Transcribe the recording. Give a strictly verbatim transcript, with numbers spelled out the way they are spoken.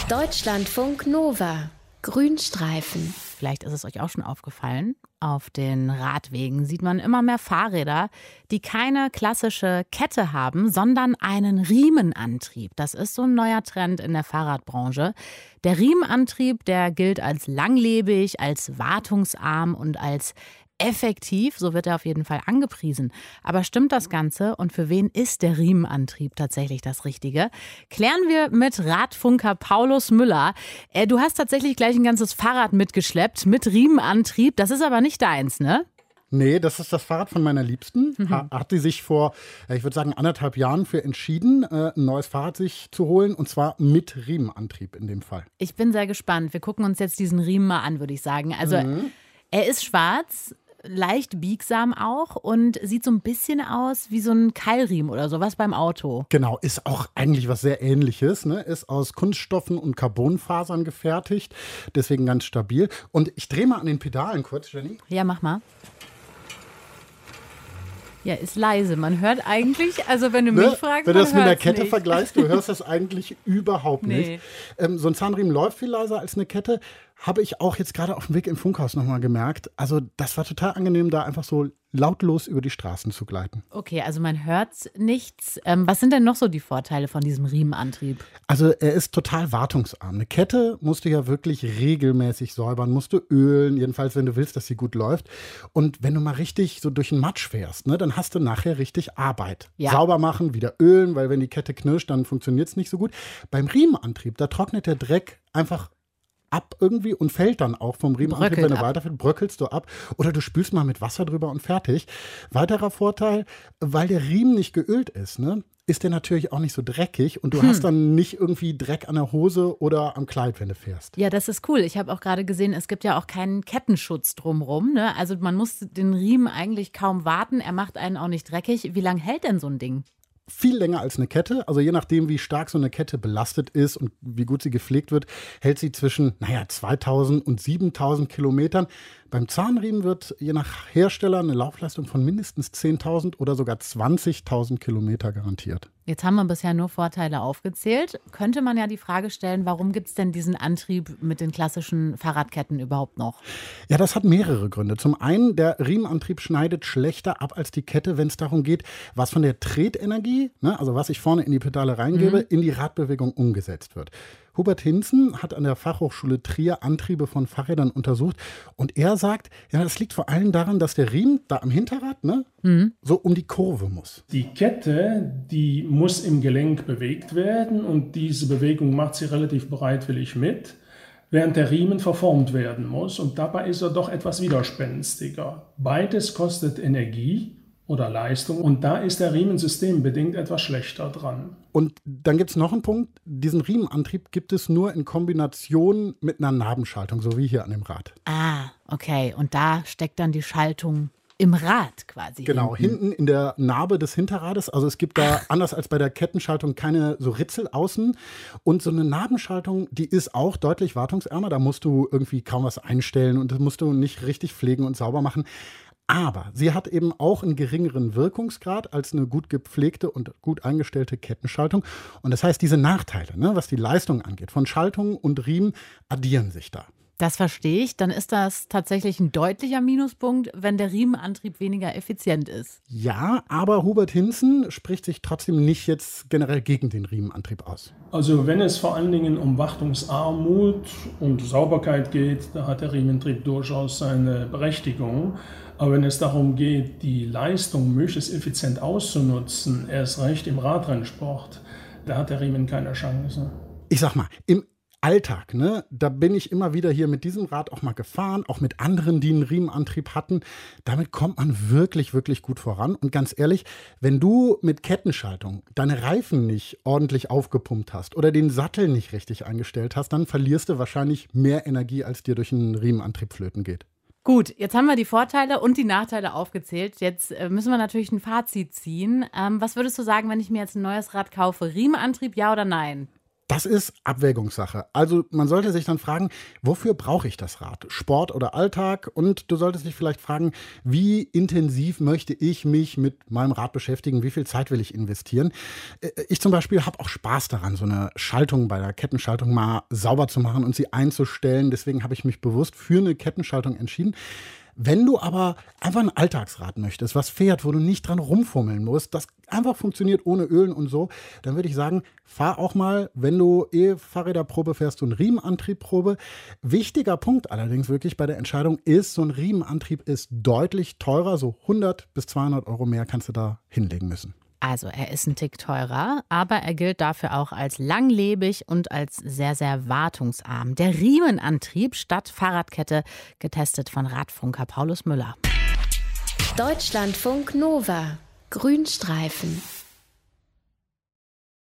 Deutschlandfunk Nova. Grünstreifen. Vielleicht ist es euch auch schon aufgefallen, auf den Radwegen sieht man immer mehr Fahrräder, die keine klassische Kette haben, sondern einen Riemenantrieb. Das ist so ein neuer Trend in der Fahrradbranche. Der Riemenantrieb, der gilt als langlebig, als wartungsarm und als effektiv, so wird er auf jeden Fall angepriesen. Aber stimmt das Ganze und für wen ist der Riemenantrieb tatsächlich das Richtige? Klären wir mit Radfunker Paulus Müller. Äh, du hast tatsächlich gleich ein ganzes Fahrrad mitgeschleppt mit Riemenantrieb. Das ist aber nicht deins, ne? Nee, das ist das Fahrrad von meiner Liebsten. Mhm. Hat sie sich vor, ich würde sagen, anderthalb Jahren für entschieden, ein neues Fahrrad sich zu holen. Und zwar mit Riemenantrieb in dem Fall. Ich bin sehr gespannt. Wir gucken uns jetzt diesen Riemen mal an, würde ich sagen. Also mhm. er ist schwarz, leicht biegsam auch und sieht so ein bisschen aus wie so ein Keilriemen oder sowas beim Auto. Genau, ist auch eigentlich was sehr Ähnliches, ne? Ist aus Kunststoffen und Carbonfasern gefertigt, deswegen ganz stabil. Und ich drehe mal an den Pedalen kurz, Jenny. Ja, mach mal. Ja, ist leise. Man hört eigentlich, also wenn du mich ne? fragst, wenn du das mit der Kette nicht. vergleichst, du hörst das eigentlich überhaupt nee. nicht. Ähm, so ein Zahnriemen läuft viel leiser als eine Kette. Habe ich auch jetzt gerade auf dem Weg im Funkhaus nochmal gemerkt. Also das war total angenehm, da einfach so lautlos über die Straßen zu gleiten. Okay, also man hört nichts. Ähm, was sind denn noch so die Vorteile von diesem Riemenantrieb? Also er ist total wartungsarm. Eine Kette musst du ja wirklich regelmäßig säubern, musst du ölen, jedenfalls wenn du willst, dass sie gut läuft. Und wenn du mal richtig so durch den Matsch fährst, ne, dann hast du nachher richtig Arbeit. Ja. Sauber machen, wieder ölen, weil wenn die Kette knirscht, dann funktioniert es nicht so gut. Beim Riemenantrieb, da trocknet der Dreck einfach ab irgendwie und fällt dann auch vom Riemenantrieb, wenn du weiterfährst, bröckelst du ab oder du spülst mal mit Wasser drüber und fertig. Weiterer Vorteil, weil der Riemen nicht geölt ist, ne, ist der natürlich auch nicht so dreckig und du hm. hast dann nicht irgendwie Dreck an der Hose oder am Kleid, wenn du fährst. Ja, das ist cool. Ich habe auch gerade gesehen, es gibt ja auch keinen Kettenschutz drumrum, ne? Also man muss den Riemen eigentlich kaum warten, er macht einen auch nicht dreckig. Wie lange hält denn so ein Ding? Viel länger als eine Kette. Also je nachdem, wie stark so eine Kette belastet ist und wie gut sie gepflegt wird, hält sie zwischen, naja, zweitausend und siebentausend Kilometern. Beim Zahnriemen wird je nach Hersteller eine Laufleistung von mindestens zehntausend oder sogar zwanzigtausend Kilometer garantiert. Jetzt haben wir bisher nur Vorteile aufgezählt. Könnte man ja die Frage stellen, warum gibt es denn diesen Antrieb mit den klassischen Fahrradketten überhaupt noch? Ja, das hat mehrere Gründe. Zum einen, der Riemenantrieb schneidet schlechter ab als die Kette, wenn es darum geht, was von der Tretenergie, ne, also was ich vorne in die Pedale reingebe, mhm. in die Radbewegung umgesetzt wird. Hubert Hinzen hat an der Fachhochschule Trier Antriebe von Fahrrädern untersucht und er sagt, ja, das liegt vor allem daran, dass der Riemen da am Hinterrad, ne, mhm. so um die Kurve muss. Die Kette, die muss im Gelenk bewegt werden und diese Bewegung macht sie relativ bereitwillig mit, während der Riemen verformt werden muss und dabei ist er doch etwas widerspenstiger. Beides kostet Energie oder Leistung und da ist der Riemen systembedingt etwas schlechter dran. Und dann gibt es noch einen Punkt, diesen Riemenantrieb gibt es nur in Kombination mit einer Nabenschaltung, so wie hier an dem Rad. Ah, okay. Und da steckt dann die Schaltung im Rad quasi. Genau, hinten, hinten in der Narbe des Hinterrades. Also es gibt da, anders als bei der Kettenschaltung, keine so Ritzel außen. Und so eine Nabenschaltung, die ist auch deutlich wartungsärmer. Da musst du irgendwie kaum was einstellen und das musst du nicht richtig pflegen und sauber machen. Aber sie hat eben auch einen geringeren Wirkungsgrad als eine gut gepflegte und gut eingestellte Kettenschaltung. Und das heißt, diese Nachteile, ne, was die Leistung angeht, von Schaltung und Riemen, addieren sich da. Das verstehe ich. Dann ist das tatsächlich ein deutlicher Minuspunkt, wenn der Riemenantrieb weniger effizient ist. Ja, aber Hubert Hinzen spricht sich trotzdem nicht jetzt generell gegen den Riemenantrieb aus. Also wenn es vor allen Dingen um Wartungsarmut und Sauberkeit geht, da hat der Riemenantrieb durchaus seine Berechtigung. Aber wenn es darum geht, die Leistung möglichst effizient auszunutzen, erst recht im Radrennsport, da hat der Riemen keine Chance. Ich sag mal, im Alltag, ne, da bin ich immer wieder hier mit diesem Rad auch mal gefahren, auch mit anderen, die einen Riemenantrieb hatten. Damit kommt man wirklich, wirklich gut voran. Und ganz ehrlich, wenn du mit Kettenschaltung deine Reifen nicht ordentlich aufgepumpt hast oder den Sattel nicht richtig eingestellt hast, dann verlierst du wahrscheinlich mehr Energie, als dir durch einen Riemenantrieb flöten geht. Gut, jetzt haben wir die Vorteile und die Nachteile aufgezählt. Jetzt äh, müssen wir natürlich ein Fazit ziehen. Ähm, was würdest du sagen, wenn ich mir jetzt ein neues Rad kaufe? Riemenantrieb, ja oder nein? Das ist Abwägungssache. Also man sollte sich dann fragen, wofür brauche ich das Rad? Sport oder Alltag? Und du solltest dich vielleicht fragen, wie intensiv möchte ich mich mit meinem Rad beschäftigen? Wie viel Zeit will ich investieren? Ich zum Beispiel habe auch Spaß daran, so eine Schaltung bei der Kettenschaltung mal sauber zu machen und sie einzustellen. Deswegen habe ich mich bewusst für eine Kettenschaltung entschieden. Wenn du aber einfach ein Alltagsrad möchtest, was fährt, wo du nicht dran rumfummeln musst, das einfach funktioniert ohne Ölen und so, dann würde ich sagen, fahr auch mal, wenn du eh Fahrräderprobe fährst, so ein Riemenantriebprobe. Wichtiger Punkt allerdings wirklich bei der Entscheidung ist, so ein Riemenantrieb ist deutlich teurer, so hundert bis zweihundert Euro mehr kannst du da hinlegen müssen. Also er ist ein Tick teurer, aber er gilt dafür auch als langlebig und als sehr, sehr wartungsarm. Der Riemenantrieb statt Fahrradkette, getestet von Radfunker Paulus Müller. Deutschlandfunk Nova. Grünstreifen.